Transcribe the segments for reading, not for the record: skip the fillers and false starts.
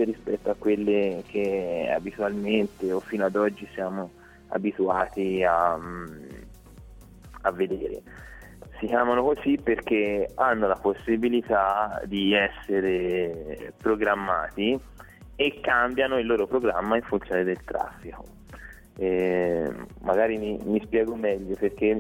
diverse rispetto a quelle che abitualmente o fino ad oggi siamo abituati a vedere. Si chiamano così perché hanno la possibilità di essere programmati e cambiano il loro programma in funzione del traffico. Magari mi spiego meglio, perché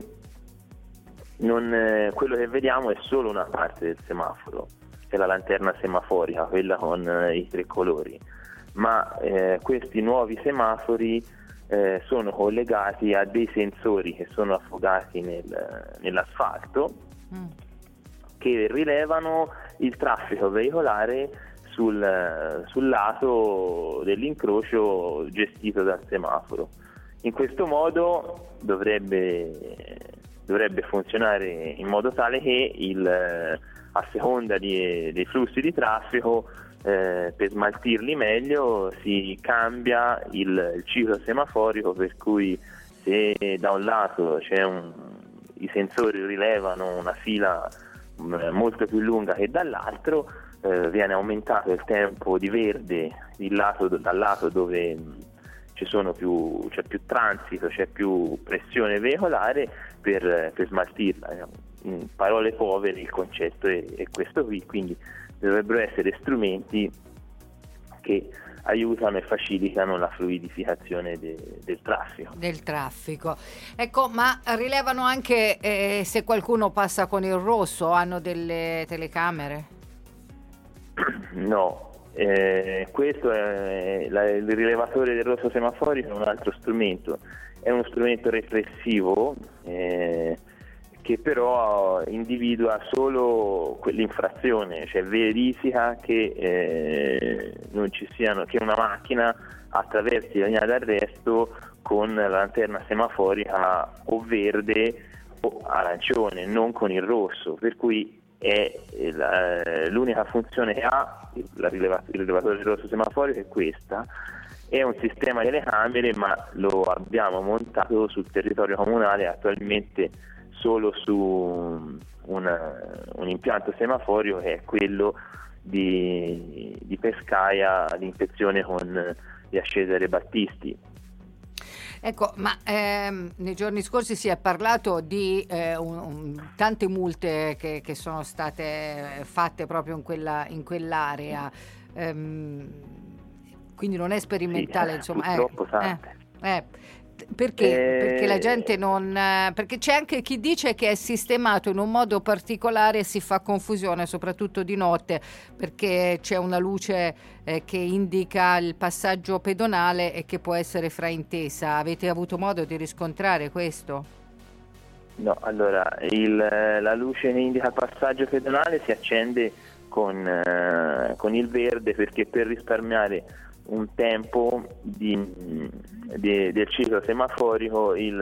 quello che vediamo è solo una parte del semaforo, che è la lanterna semaforica, quella con i 3 colori, ma questi nuovi semafori sono collegati a dei sensori che sono affogati nell'asfalto, che rilevano il traffico veicolare sul lato dell'incrocio gestito dal semaforo. In questo modo dovrebbe funzionare in modo tale che a seconda dei flussi di traffico, per smaltirli meglio, si cambia il ciclo semaforico, per cui se da un lato i sensori rilevano una fila molto più lunga che dall'altro, viene aumentato il tempo di verde dal lato dove c'è più transito, c'è più pressione veicolare per smaltirla. In parole povere il concetto è questo qui, quindi dovrebbero essere strumenti che aiutano e facilitano la fluidificazione del traffico. Del traffico. Ecco, ma rilevano anche se qualcuno passa con il rosso, hanno delle telecamere? No. Questo è il rilevatore del rosso semaforico, è un altro strumento, è uno strumento repressivo che però individua solo quell'infrazione, cioè verifica che non ci siano, che una macchina attraversi la linea d'arresto con la lanterna semaforica o verde o arancione, non con il rosso, per cui è l'unica funzione che ha il rilevatore del rosso semaforico è questa. È un sistema delle camere, ma lo abbiamo montato sul territorio comunale attualmente solo su un impianto semaforico, che è quello di Pescaia, l'inspezione con via Cesare Battisti. Ecco, ma nei giorni scorsi si è parlato di tante multe che sono state fatte proprio in quell'area, quindi non è sperimentale, sì, insomma. Purtroppo tante. Perché la gente perché c'è anche chi dice che è sistemato in un modo particolare e si fa confusione, soprattutto di notte, perché c'è una luce che indica il passaggio pedonale e che può essere fraintesa. Avete avuto modo di riscontrare questo? No, allora la luce che indica il passaggio pedonale si accende con il verde, perché per risparmiare un tempo del ciclo semaforico si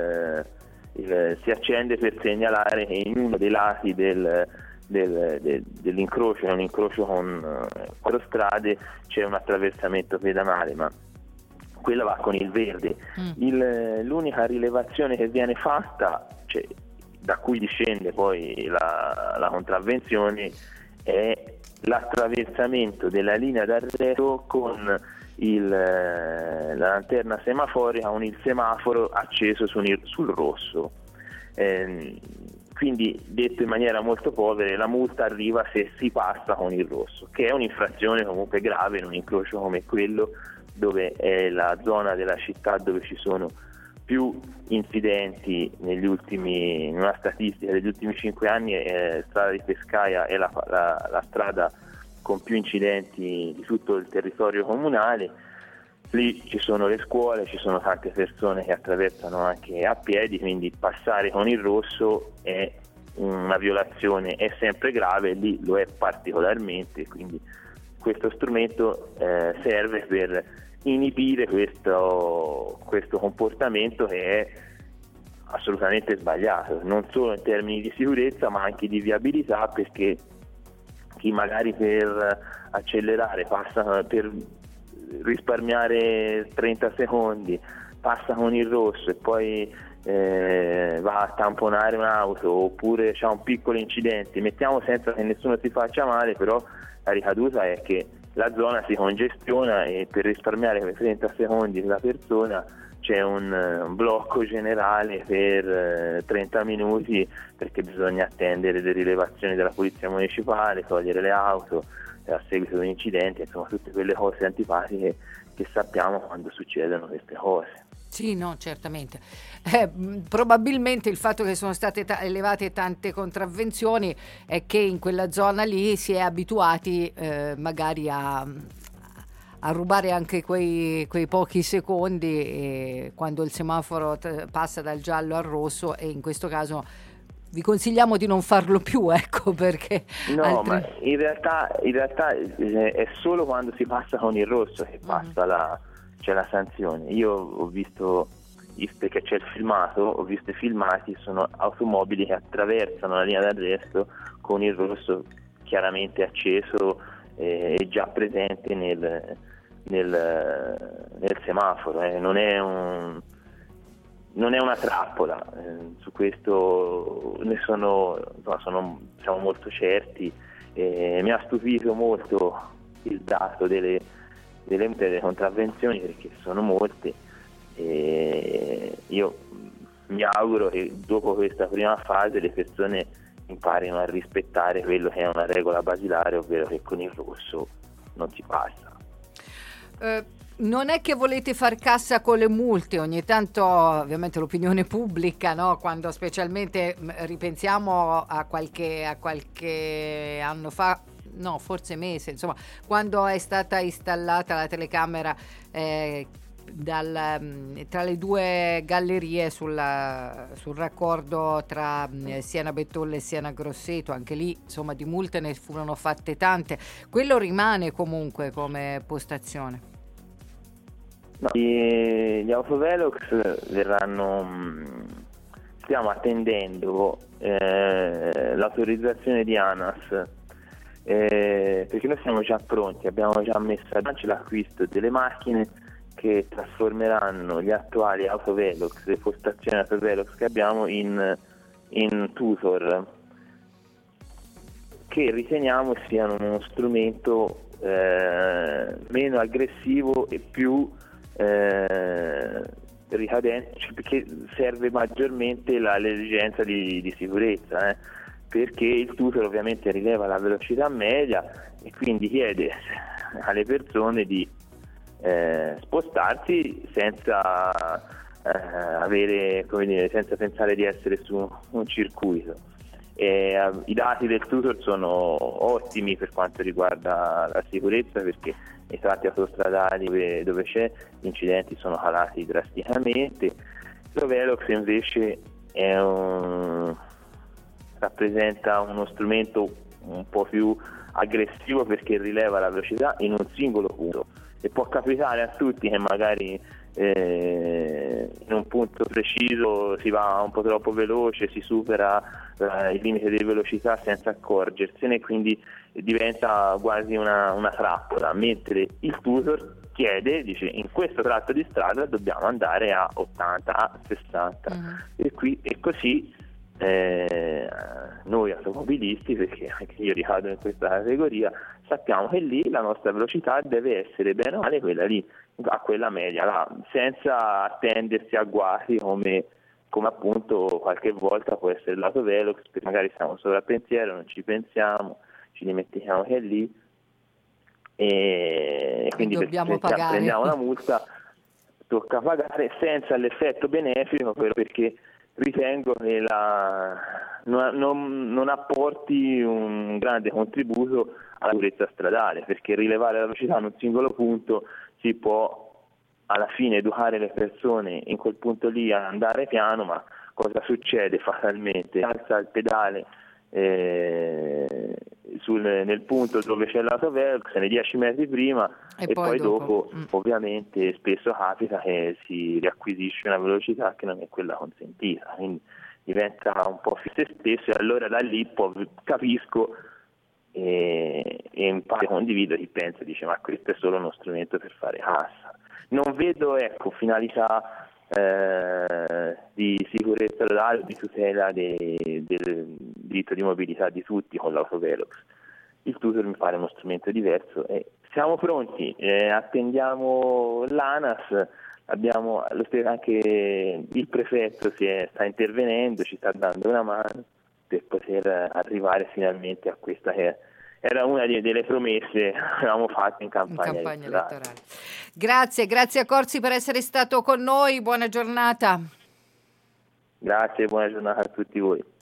accende per segnalare che in uno dei lati dell'incrocio, che è un incrocio con 4 strade, c'è un attraversamento pedonale, ma quella va con il verde. L'unica rilevazione che viene fatta, cioè, da cui discende poi la contravvenzione, è l'attraversamento della linea d'arresto con la lanterna semaforica, con il semaforo acceso sul rosso. Quindi, detto in maniera molto povera, la multa arriva se si passa con il rosso, che è un'infrazione comunque grave in un incrocio come quello, dove è la zona della città dove ci sono più incidenti in una statistica degli ultimi 5 anni. Strada di Pescaia è la strada con più incidenti di tutto il territorio comunale. Lì ci sono le scuole, ci sono tante persone che attraversano anche a piedi, quindi passare con il rosso è una violazione, è sempre grave, lì lo è particolarmente, quindi questo strumento serve per inibire questo comportamento, che è assolutamente sbagliato, non solo in termini di sicurezza ma anche di viabilità, perché chi magari per accelerare per risparmiare 30 secondi passa con il rosso e poi va a tamponare un'auto, oppure c'è un piccolo incidente, mettiamo senza che nessuno si faccia male, però la ricaduta è che la zona si congestiona e per risparmiare quei 30 secondi della persona c'è un blocco generale per 30 minuti perché bisogna attendere le rilevazioni della polizia municipale, togliere le auto a seguito di un incidente, insomma tutte quelle cose antipatiche che sappiamo quando succedono queste cose. Sì, no, certamente. Probabilmente il fatto che sono state elevate tante contravvenzioni è che in quella zona lì si è abituati magari a rubare anche quei pochi secondi quando il semaforo passa dal giallo al rosso, e in questo caso vi consigliamo di non farlo più, ecco, perché no, ma in realtà è solo quando si passa con il rosso che passa c'è la sanzione. Io ho visto, perché c'è il filmato, ho visto i filmati, sono automobili che attraversano la linea d'arresto con il rosso chiaramente acceso e già presente nel semaforo. Non è una trappola, su questo siamo molto certi. Mi ha stupito molto il dato delle contravvenzioni, perché sono molte, e io mi auguro che dopo questa prima fase le persone imparino a rispettare quello che è una regola basilare, ovvero che con il rosso non si passa. Non è che volete far cassa con le multe? Ogni tanto ovviamente l'opinione pubblica, no? Quando specialmente ripensiamo a qualche anno fa, no, forse mese, insomma, quando è stata installata la telecamera tra le due gallerie sul raccordo tra Siena Bettolle e Siena Grosseto, anche lì insomma di multe ne furono fatte tante. Quello rimane comunque come postazione. No, gli autovelox stiamo attendendo l'autorizzazione di ANAS, perché noi siamo già pronti, abbiamo già messo a bilancio l'acquisto delle macchine che trasformeranno gli attuali autovelox, le postazioni autovelox che abbiamo in Tutor, che riteniamo siano uno strumento meno aggressivo e più ricadente, perché serve maggiormente l'esigenza di sicurezza, perché il Tutor ovviamente rileva la velocità media e quindi chiede alle persone di spostarsi senza senza pensare di essere su un circuito. I dati del Tutor sono ottimi per quanto riguarda la sicurezza, perché nei tratti autostradali dove c'è gli incidenti sono calati drasticamente. L'Ovelox invece rappresenta uno strumento un po' più aggressivo perché rileva la velocità in un singolo punto, e può capitare a tutti che magari in un punto preciso si va un po' troppo veloce, si supera il limite di velocità senza accorgersene, quindi diventa quasi una trappola, mentre il Tutor dice in questo tratto di strada dobbiamo andare a 80, a 60 e così noi automobilisti, perché anche io ricado in questa categoria, sappiamo che lì la nostra velocità deve essere bene o male quella lì, a quella media là, senza attendersi agguati come appunto qualche volta può essere il lato velox, perché magari siamo sopra pensiero, non ci pensiamo, ci dimentichiamo che è lì e quindi dobbiamo pagare. Prendiamo la multa, tocca pagare senza l'effetto benefico, però perché ritengo che non apporti un grande contributo alla sicurezza stradale, perché rilevare la velocità in un singolo punto si può alla fine educare le persone in quel punto lì a andare piano, ma cosa succede fatalmente? Alza il pedale nel punto dove c'è l'autovelox, nei 10 metri prima e poi dopo ovviamente spesso capita che si riacquisisce una velocità che non è quella consentita, quindi diventa un po' se stesso, e allora da lì capisco e in parte condivido chi pensa, dice ma questo è solo uno strumento per fare cassa. Non vedo finalità di sicurezza stradale, di tutela del diritto di mobilità di tutti con l'autovelox. il tutor mi pare uno strumento diverso e siamo pronti, attendiamo l'ANAS, anche il prefetto sta intervenendo, ci sta dando una mano per poter arrivare finalmente a questa che era una delle promesse che avevamo fatto in campagna elettorale. Grazie a Corsi per essere stato con noi, buona giornata. Grazie, buona giornata a tutti voi.